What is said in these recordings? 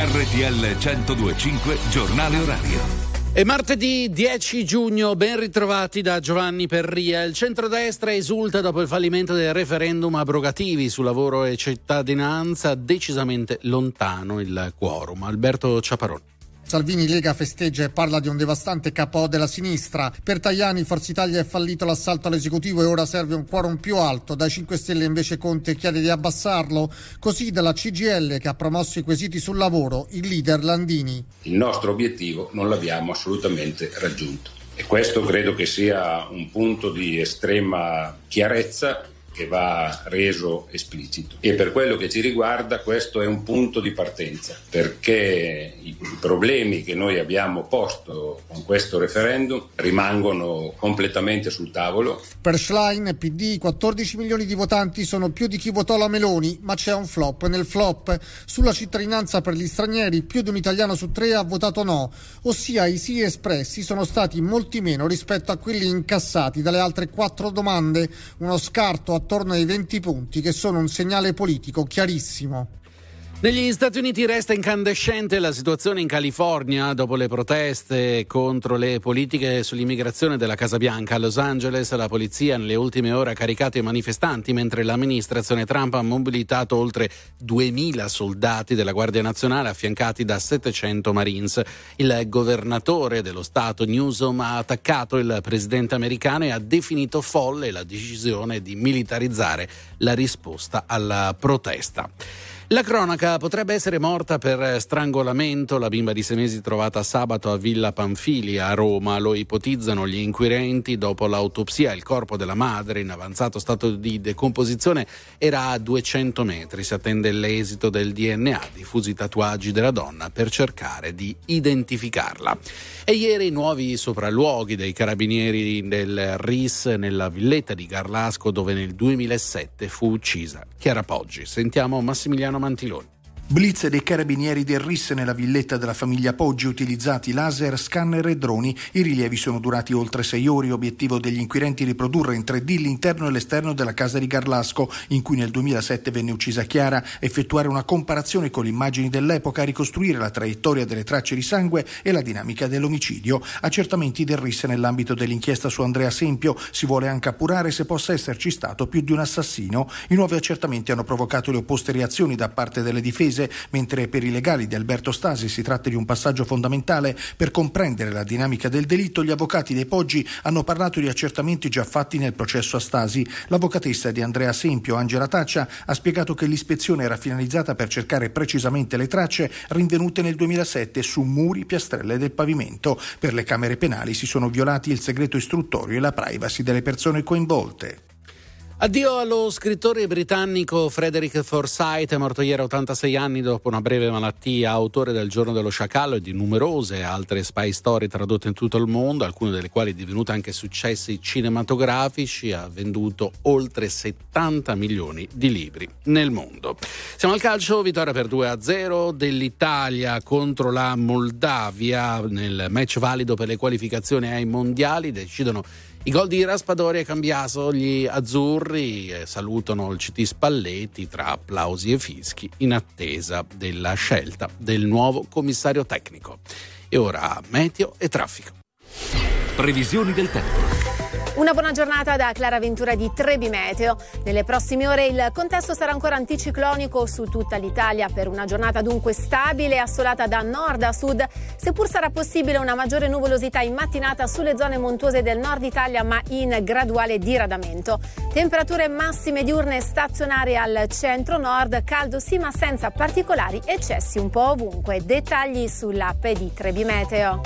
RTL 102.5 Giornale Orario. È martedì 10 giugno, ben ritrovati da Giovanni Perria. Il centrodestra esulta dopo il fallimento del referendum abrogativi su lavoro e cittadinanza, decisamente lontano il quorum. Alberto Ciaparoni. Salvini Lega festeggia e parla di un devastante KO della sinistra. Per Tajani Forza Italia è fallito l'assalto all'esecutivo e ora serve un quorum più alto. Dai 5 Stelle invece Conte chiede di abbassarlo. Così dalla CGIL, che ha promosso i quesiti sul lavoro, il leader Landini. Il nostro obiettivo non l'abbiamo assolutamente raggiunto e questo credo che sia un punto di estrema chiarezza che va reso esplicito, e per quello che ci riguarda questo è un punto di partenza, perché i problemi che noi abbiamo posto con questo referendum rimangono completamente sul tavolo. Per Schlein, PD, 14 milioni di votanti sono più di chi votò la Meloni, ma c'è un flop nel flop. Sulla cittadinanza per gli stranieri più di un italiano su 3 ha votato no, ossia i sì espressi sono stati molti meno rispetto a quelli incassati dalle altre 4 domande, uno scarto attorno ai 20 punti che sono un segnale politico chiarissimo. Negli Stati Uniti resta incandescente la situazione in California dopo le proteste contro le politiche sull'immigrazione della Casa Bianca. A Los Angeles la polizia nelle ultime ore ha caricato i manifestanti, mentre l'amministrazione Trump ha mobilitato oltre 2000 soldati della Guardia Nazionale affiancati da 700 Marines. Il governatore dello stato Newsom ha attaccato il presidente americano e ha definito folle la decisione di militarizzare la risposta alla protesta. La cronaca: potrebbe essere morta per strangolamento la bimba di 6 mesi trovata sabato a Villa Pamfilia a Roma. Lo ipotizzano gli inquirenti dopo l'autopsia. Il corpo della madre, in avanzato stato di decomposizione, era a 200 metri. Si attende l'esito del DNA, diffusi i tatuaggi della donna per cercare di identificarla. E ieri nuovi sopralluoghi dei carabinieri del RIS nella villetta di Garlasco, dove nel 2007 fu uccisa Chiara Poggi. Sentiamo Massimiliano Mantiloni. Blitz dei carabinieri del RIS nella villetta della famiglia Poggi, utilizzati laser, scanner e droni. I rilievi sono durati oltre 6 ore. Obiettivo degli inquirenti riprodurre in 3D l'interno e l'esterno della casa di Garlasco, in cui nel 2007 venne uccisa Chiara, effettuare una comparazione con le immagini dell'epoca, ricostruire la traiettoria delle tracce di sangue e la dinamica dell'omicidio. Accertamenti del RIS nell'ambito dell'inchiesta su Andrea Sempio. Si vuole anche appurare se possa esserci stato più di un assassino. I nuovi accertamenti hanno provocato le opposte reazioni da parte delle difese, mentre per i legali di Alberto Stasi si tratta di un passaggio fondamentale per comprendere la dinamica del delitto. Gli avvocati dei Poggi hanno parlato di accertamenti già fatti nel processo a Stasi. L'avvocatessa di Andrea Sempio, Angela Taccia, ha spiegato che l'ispezione era finalizzata per cercare precisamente le tracce rinvenute nel 2007 su muri, piastrelle del pavimento. Per le camere penali si sono violati il segreto istruttorio e la privacy delle persone coinvolte. Addio allo scrittore britannico Frederick Forsyth, è morto ieri a 86 anni dopo una breve malattia. Autore del Giorno dello Sciacallo e di numerose altre spy story tradotte in tutto il mondo, alcune delle quali divenute anche successi cinematografici, ha venduto oltre 70 milioni di libri nel mondo. Siamo al calcio, vittoria per 2-0 dell'Italia contro la Moldavia nel match valido per le qualificazioni ai mondiali. Decidono i gol di Raspadori e Cambiaso. Gli azzurri salutano il CT Spalletti tra applausi e fischi in attesa della scelta del nuovo commissario tecnico. E ora meteo e traffico. Previsioni del tempo. Una buona giornata da Clara Ventura di Trebi Meteo. Nelle prossime ore il contesto sarà ancora anticiclonico su tutta l'Italia per una giornata dunque stabile e assolata da nord a sud, seppur sarà possibile una maggiore nuvolosità in mattinata sulle zone montuose del nord Italia, ma in graduale diradamento. Temperature massime diurne stazionarie al centro-nord, caldo sì ma senza particolari eccessi un po' ovunque. Dettagli sull'app di Trebi Meteo.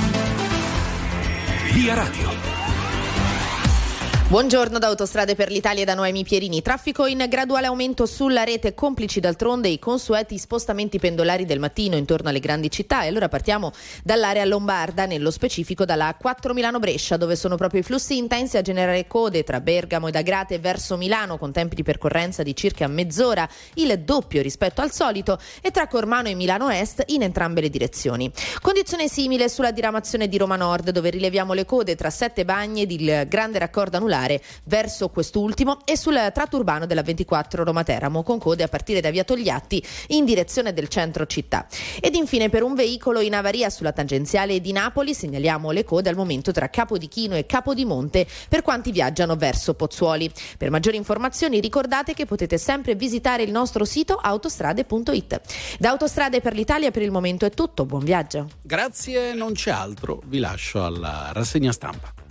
Via Radio. Buongiorno da Autostrade per l'Italia e da Noemi Pierini. Traffico in graduale aumento sulla rete, complici d'altronde i consueti spostamenti pendolari del mattino intorno alle grandi città. E allora partiamo dall'area lombarda, nello specifico dalla A4 Milano-Brescia, dove sono proprio i flussi intensi a generare code tra Bergamo ed Agrate verso Milano, con tempi di percorrenza di circa mezz'ora, il doppio rispetto al solito, e tra Cormano e Milano Est in entrambe le direzioni. Condizione simile sulla diramazione di Roma Nord, dove rileviamo le code tra Sette Bagni ed il grande raccordo anulare pendolare verso quest'ultimo e sul tratto urbano della 24 Roma-Teramo, con code a partire da via Togliatti in direzione del centro città. Ed infine per un veicolo in avaria sulla tangenziale di Napoli segnaliamo le code al momento tra Capodichino e Capodimonte per quanti viaggiano verso Pozzuoli. Per maggiori informazioni ricordate che potete sempre visitare il nostro sito autostrade.it. Da Autostrade per l'Italia per il momento è tutto, buon viaggio. Grazie, non c'è altro, vi lascio alla rassegna stampa.